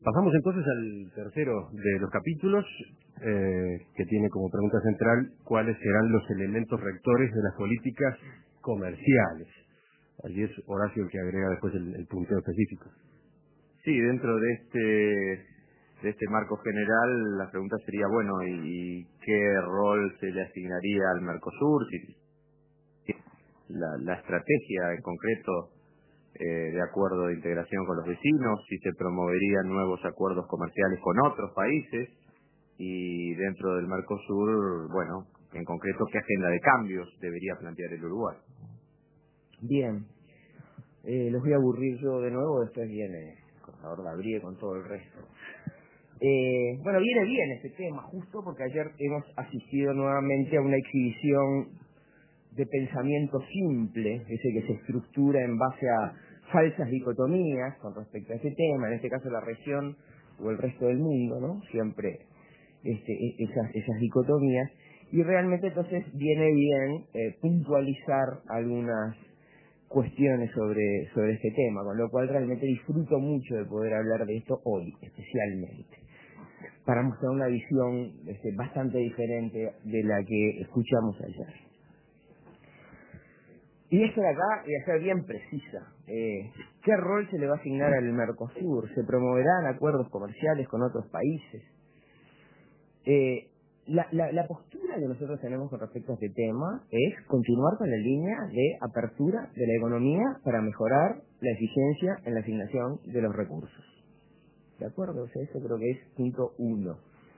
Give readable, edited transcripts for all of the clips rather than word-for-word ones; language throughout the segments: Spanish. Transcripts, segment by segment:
Pasamos entonces al tercero de los capítulos, que tiene como pregunta central cuáles serán los elementos rectores de las políticas comerciales. Allí es Horacio el que agrega después el punteo específico. Sí, dentro de este marco general, la pregunta sería, bueno, ¿y qué rol se le asignaría al Mercosur? Si la estrategia en concreto de acuerdo de integración con los vecinos, si se promoverían nuevos acuerdos comerciales con otros países, y dentro del Mercosur, bueno, en concreto, ¿qué agenda de cambios debería plantear el Uruguay? Bien, los voy a aburrir yo de nuevo, después viene el contador Gabriel con todo el resto. Bueno, viene bien este tema, justo porque ayer hemos asistido nuevamente a una exhibición de pensamiento simple, ese que se estructura en base a falsas dicotomías con respecto a ese tema, en este caso la región o el resto del mundo, ¿no? Siempre esas dicotomías, y realmente entonces viene bien puntualizar algunas cuestiones sobre este tema, con lo cual realmente disfruto mucho de poder hablar de esto hoy, especialmente, para mostrar una visión bastante diferente de la que escuchamos ayer. Y esto de acá voy a ser bien precisa. ¿Qué rol se le va a asignar al Mercosur? ¿Se promoverán acuerdos comerciales con otros países? La postura que nosotros tenemos con respecto a este tema es continuar con la línea de apertura de la economía para mejorar la eficiencia en la asignación de los recursos. ¿De acuerdo? O sea, eso creo que es punto 1.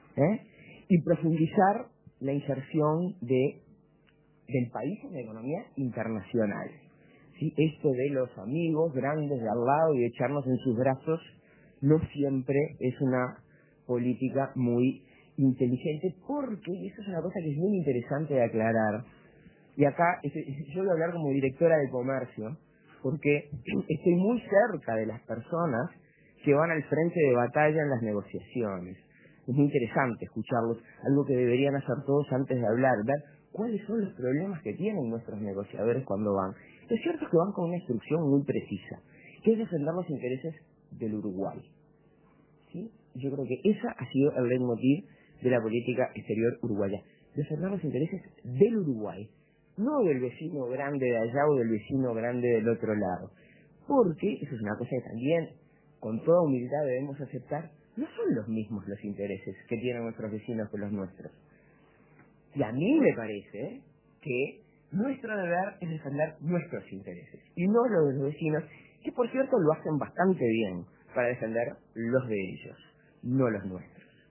Y profundizar la inserción del país en la economía internacional. ¿Sí? Esto de los amigos grandes de al lado y de echarnos en sus brazos no siempre es una política muy inteligente, porque, y eso es una cosa que es muy interesante de aclarar, y acá yo voy a hablar como directora de comercio, porque estoy muy cerca de las personas que van al frente de batalla en las negociaciones. Es muy interesante escucharlos, algo que deberían hacer todos antes de hablar, ver cuáles son los problemas que tienen nuestros negociadores cuando van. Es cierto que van con una instrucción muy precisa, que es defender los intereses del Uruguay. ¿Sí? Yo creo que esa ha sido el leitmotiv de la política exterior uruguaya, defender los intereses del Uruguay, no del vecino grande de allá o del vecino grande del otro lado, porque eso es una cosa que también con toda humildad debemos aceptar, no son los mismos los intereses que tienen nuestros vecinos que los nuestros. Y a mí me parece que nuestro deber es defender nuestros intereses y no los de los vecinos, que por cierto lo hacen bastante bien para defender los de ellos, no los nuestros.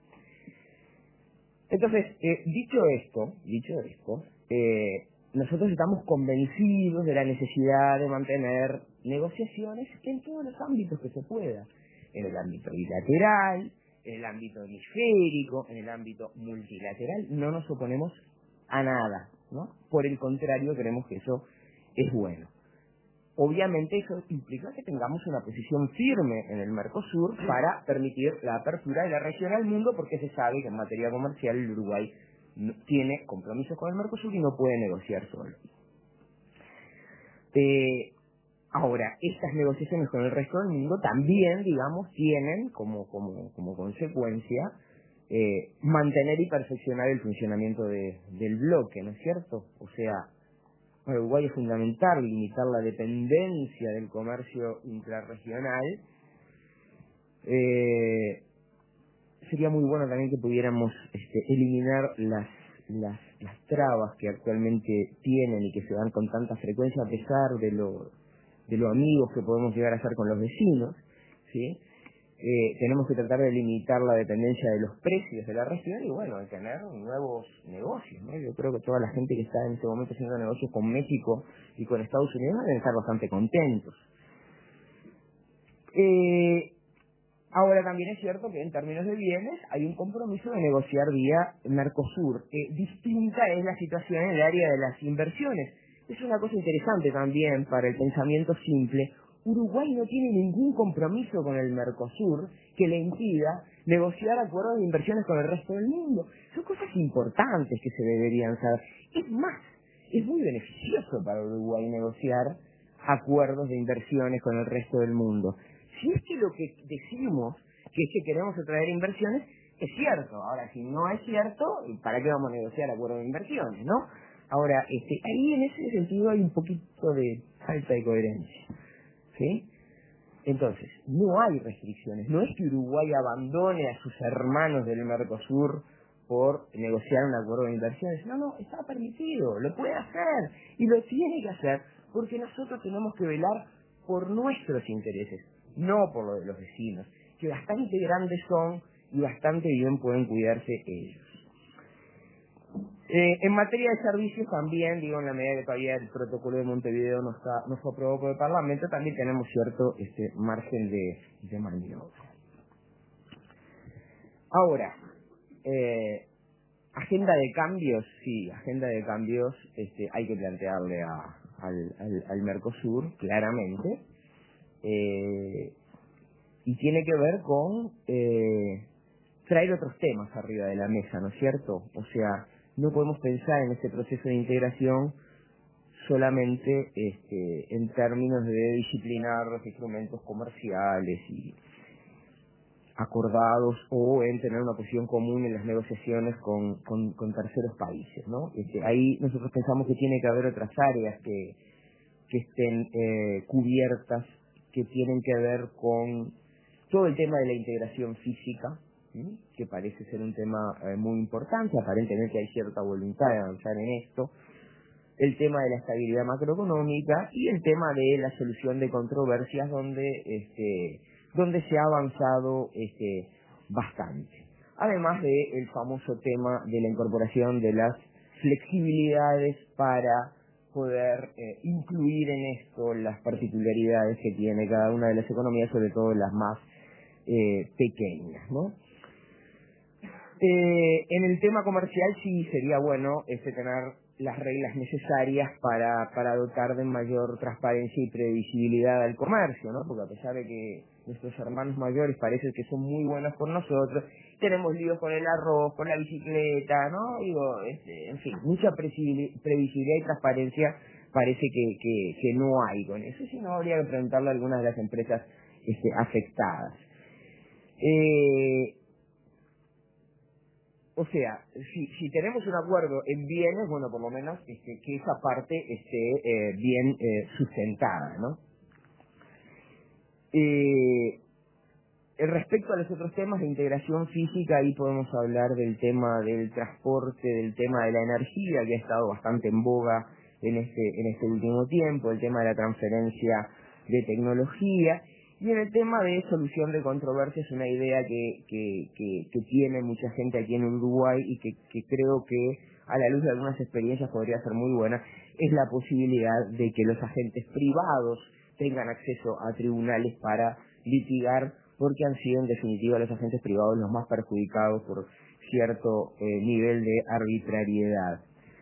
Entonces, dicho esto, nosotros estamos convencidos de la necesidad de mantener negociaciones en todos los ámbitos que se pueda, en el ámbito bilateral, en el ámbito hemisférico, en el ámbito multilateral. No nos oponemos a nada, ¿no? Por el contrario, creemos que eso es bueno. Obviamente eso implica que tengamos una posición firme en el Mercosur para permitir la apertura de la región al mundo, porque se sabe que en materia comercial el Uruguay tiene compromisos con el Mercosur y no puede negociar solo. Ahora, estas negociaciones con el resto del mundo también, digamos, tienen como consecuencia mantener y perfeccionar el funcionamiento del bloque, ¿no es cierto? O sea, para Uruguay es fundamental limitar la dependencia del comercio intrarregional. Sería muy bueno también que pudiéramos eliminar las trabas que actualmente tienen y que se dan con tanta frecuencia a pesar de lo amigos que podemos llegar a ser con los vecinos, ¿sí? Tenemos que tratar de limitar la dependencia de los precios de la región y, bueno, de tener nuevos negocios, ¿no? Yo creo que toda la gente que está en este momento haciendo negocios con México y con Estados Unidos deben estar bastante contentos. Ahora también es cierto que en términos de bienes hay un compromiso de negociar vía Mercosur. Distinta es la situación en el área de las inversiones. Es una cosa interesante también para el pensamiento simple. Uruguay no tiene ningún compromiso con el Mercosur que le impida negociar acuerdos de inversiones con el resto del mundo. Son cosas importantes que se deberían saber. Es más, es muy beneficioso para Uruguay negociar acuerdos de inversiones con el resto del mundo. Si es que lo que decimos que si queremos atraer inversiones, es cierto. Ahora, si no es cierto, ¿para qué vamos a negociar acuerdos de inversiones, no? Ahora, ahí en ese sentido hay un poquito de falta de coherencia, ¿sí? Entonces, no hay restricciones. No es que Uruguay abandone a sus hermanos del Mercosur por negociar un acuerdo de inversiones. No, está permitido, lo puede hacer y lo tiene que hacer porque nosotros tenemos que velar por nuestros intereses, no por los de los vecinos, que bastante grandes son y bastante bien pueden cuidarse ellos. En materia de servicios también, digo, en la medida que todavía el protocolo de Montevideo no fue aprobado por el Parlamento, también tenemos cierto margen de maniobra. Ahora, agenda de cambios, sí, agenda de cambios hay que plantearle al Mercosur, claramente, y tiene que ver con traer otros temas arriba de la mesa, ¿no es cierto? O sea, no podemos pensar en este proceso de integración solamente en términos de disciplinar los instrumentos comerciales y acordados o en tener una posición común en las negociaciones con terceros países, ¿no? Ahí nosotros pensamos que tiene que haber otras áreas que estén cubiertas, que tienen que ver con todo el tema de la integración física, ¿sí? Que parece ser un tema muy importante, aparentemente hay cierta voluntad de avanzar en esto, el tema de la estabilidad macroeconómica y el tema de la solución de controversias donde se ha avanzado bastante. Además del famoso tema de la incorporación de las flexibilidades para poder incluir en esto las particularidades que tiene cada una de las economías, sobre todo las más pequeñas, ¿no? En el tema comercial sí sería bueno tener las reglas necesarias para dotar de mayor transparencia y previsibilidad al comercio, ¿no? Porque a pesar de que nuestros hermanos mayores parece que son muy buenos por nosotros, tenemos líos con el arroz, con la bicicleta, ¿no? Digo, en fin, mucha previsibilidad y transparencia parece que no hay con eso, sino habría que preguntarle a algunas de las empresas afectadas. O sea, si tenemos un acuerdo en bienes, bueno, por lo menos que esa parte esté bien sustentada, ¿no? Respecto a los otros temas de integración física, ahí podemos hablar del tema del transporte, del tema de la energía, que ha estado bastante en boga en este último tiempo, el tema de la transferencia de tecnología. Y en el tema de solución de controversias, una idea que tiene mucha gente aquí en Uruguay y que creo que a la luz de algunas experiencias podría ser muy buena, es la posibilidad de que los agentes privados tengan acceso a tribunales para litigar, porque han sido en definitiva los agentes privados los más perjudicados por cierto nivel de arbitrariedad.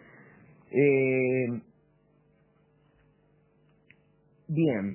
Bien.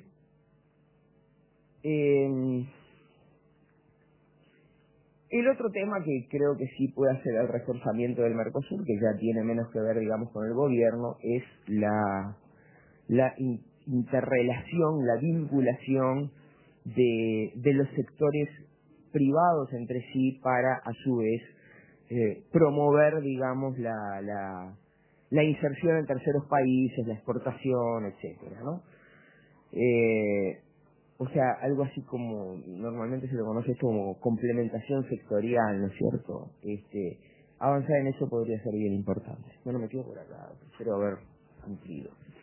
El otro tema que creo que sí puede hacer el reforzamiento del Mercosur, que ya tiene menos que ver, digamos, con el gobierno, es la interrelación, la vinculación de los sectores privados entre sí para, a su vez, promover, digamos, la inserción en terceros países, la exportación, etcétera, ¿no? O sea, algo así como, normalmente se lo conoce como complementación sectorial, ¿no es cierto? Avanzar en eso podría ser bien importante. Bueno, me quedo por acá, espero haber cumplido.